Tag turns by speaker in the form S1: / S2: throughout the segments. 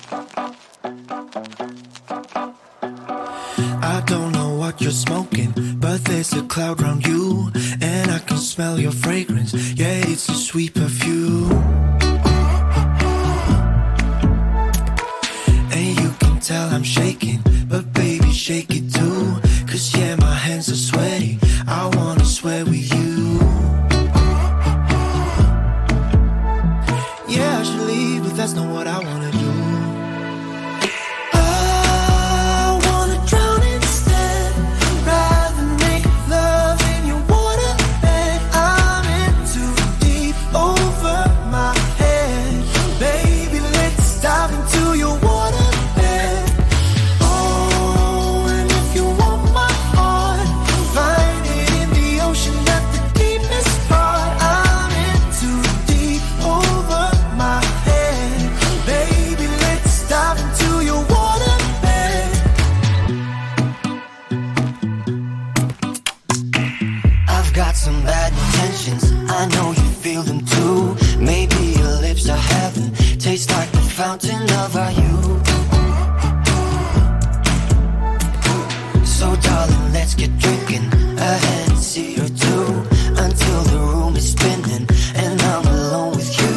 S1: I don't know what you're smoking, but there's a cloud around you, and I can smell your fragrance. Yeah, it's a sweet perfume. And you can tell I'm shaking, but baby, shake it too. Cause yeah, my hands are sweaty, I wanna sweat with you. Yeah, I should leave, but that's not what I wanna do. Got some bad intentions, I know you feel them too. Maybe your lips are heaven, taste like the fountain of our youth. So darling, let's get drinking, a Hennessy or two, until the room is spinning and I'm alone with you.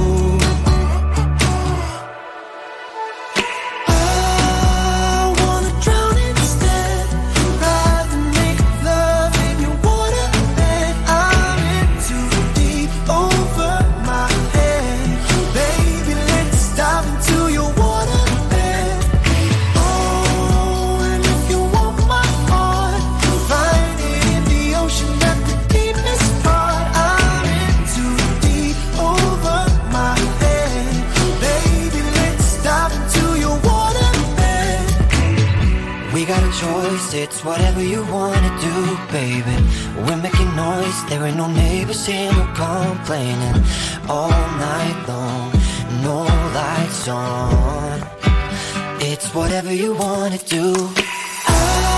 S1: We got a choice, it's whatever you wanna do, baby. We're making noise, there ain't no neighbors here, no complaining. All night long, no lights on. It's whatever you wanna do.